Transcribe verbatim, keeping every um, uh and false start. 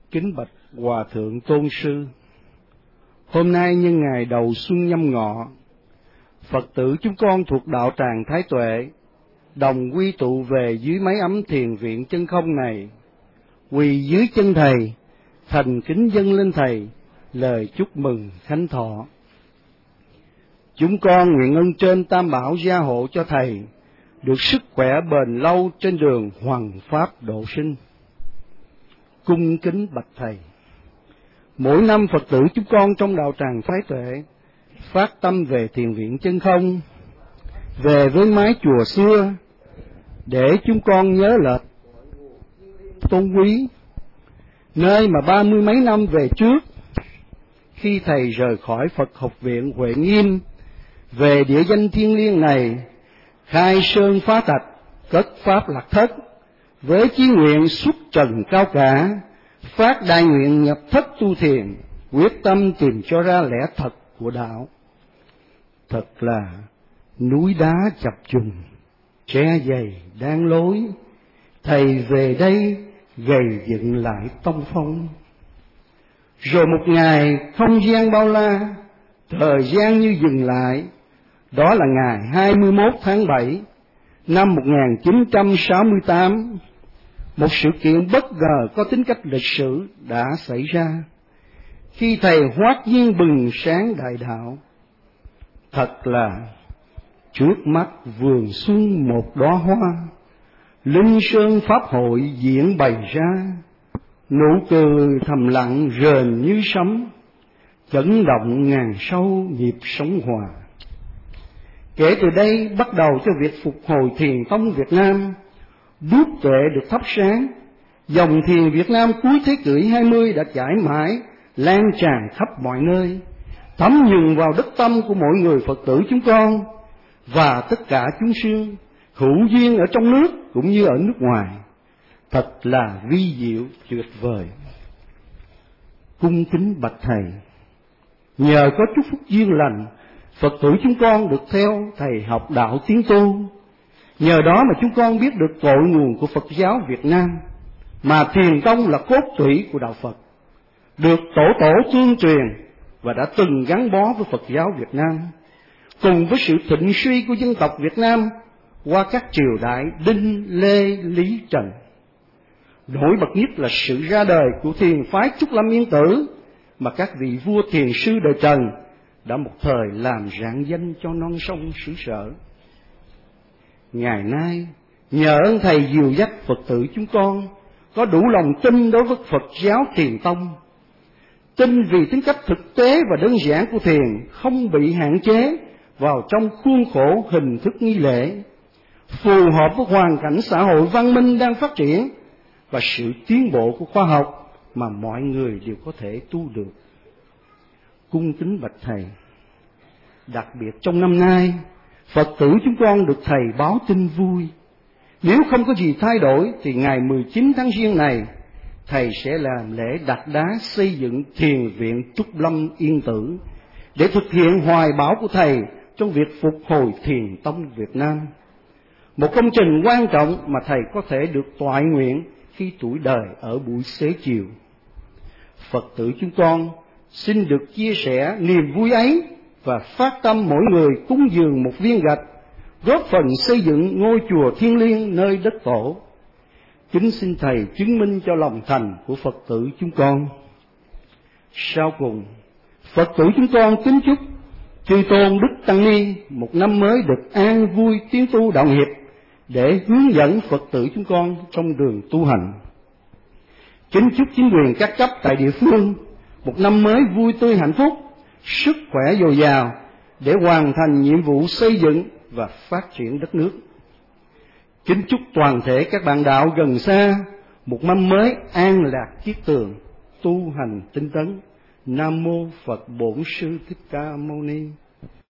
Kính bạch Hòa Thượng Tôn Sư, hôm nay nhân ngày đầu xuân Nhâm Ngọ, Phật tử chúng con thuộc đạo tràng Thái Tuệ đồng quy tụ về dưới mái ấm thiền viện chân không này, quỳ dưới chân Thầy, thành kính dâng lên Thầy lời chúc mừng khánh thọ. Chúng con nguyện ơn trên Tam Bảo gia hộ cho Thầy được sức khỏe bền lâu trên đường hoằng pháp độ sinh. Cung kính bạch Thầy, mỗi năm Phật tử chúng con trong đạo tràng Thái Tuệ phát tâm về thiền viện chân không, về với mái chùa xưa để chúng con nhớ lệch tôn quý, nơi mà ba mươi mấy năm về trước, khi Thầy rời khỏi Phật học viện Huệ Nghiêm về địa danh thiêng liêng này, khai sơn phá thạch, cất pháp lạc thất, với chí nguyện xuất trần cao cả, phát đại nguyện nhập thất tu thiền, quyết tâm tìm cho ra lẽ thật của đạo. Thật là núi đá chập trùng, tre dày đang lối, Thầy về đây gầy dựng lại tông phong. Rồi một ngày không gian bao la, thời gian như dừng lại, đó là ngày hai mươi mốt tháng bảy năm một nghìn chín trăm sáu mươi tám. Một sự kiện bất ngờ có tính cách lịch sử đã xảy ra khi Thầy hoát nhiên bừng sáng đại đạo. Thật là trước mắt vườn xuân một đóa hoa, linh sơn pháp hội diễn bày ra, nụ cười thầm lặng rền như sấm, chấn động ngàn sâu nhịp sống hòa. Kể từ đây bắt đầu cho việc phục hồi thiền tông Việt Nam, đuốc tuệ được thắp sáng, dòng thiền Việt Nam cuối thế kỷ hai mươi đã chảy mãi, lan tràn khắp mọi nơi, thấm nhuần vào đất tâm của mỗi người Phật tử chúng con và tất cả chúng sinh hữu duyên ở trong nước cũng như ở nước ngoài. Thật là vi diệu tuyệt vời. Cung kính bạch Thầy, nhờ có chúc phúc duyên lành, Phật tử chúng con được theo Thầy học đạo tiến tu. Nhờ đó mà chúng con biết được cội nguồn của Phật giáo Việt Nam, mà thiền tông là cốt tủy của đạo Phật, được tổ tổ tương truyền và đã từng gắn bó với Phật giáo Việt Nam, cùng với sự thịnh suy của dân tộc Việt Nam qua các triều đại Đinh, Lê, Lý, Trần. Nổi bật nhất là sự ra đời của thiền phái Trúc Lâm Yên Tử, mà các vị vua thiền sư đời Trần đã một thời làm rạng danh cho non sông xứ sở. Ngày nay, nhờ ơn Thầy dìu dắt Phật tử chúng con có đủ lòng tin đối với Phật giáo thiền tông, tin vì tính cách thực tế và đơn giản của thiền không bị hạn chế vào trong khuôn khổ hình thức nghi lễ, phù hợp với hoàn cảnh xã hội văn minh đang phát triển và sự tiến bộ của khoa học mà mọi người đều có thể tu được. Cung kính bạch Thầy, đặc biệt trong năm nay, Phật tử chúng con được Thầy báo tin vui. Nếu không có gì thay đổi thì ngày mười chín tháng Giêng này, Thầy sẽ làm lễ đặt đá xây dựng thiền viện Trúc Lâm Yên Tử để thực hiện hoài bão của Thầy trong việc phục hồi thiền tông Việt Nam. Một công trình quan trọng mà Thầy có thể được toại nguyện khi tuổi đời ở buổi xế chiều. Phật tử chúng con xin được chia sẻ niềm vui ấy và phát tâm mỗi người cúng dường một viên gạch, góp phần xây dựng ngôi chùa thiêng liêng nơi đất tổ. Kính xin Thầy chứng minh cho lòng thành của Phật tử chúng con. Sau cùng, Phật tử chúng con kính chúc chư tôn đức tăng ni một năm mới được an vui tiến tu đạo nghiệp, để hướng dẫn Phật tử chúng con trong đường tu hành. Kính chúc chính quyền các cấp tại địa phương một năm mới vui tươi hạnh phúc, sức khỏe dồi dào để hoàn thành nhiệm vụ xây dựng và phát triển đất nước. Kính chúc toàn thể các bạn đạo gần xa một năm mới an lạc kiết tường, tu hành tinh tấn. Nam mô Phật Bổn Sư Thích Ca Mâu Ni.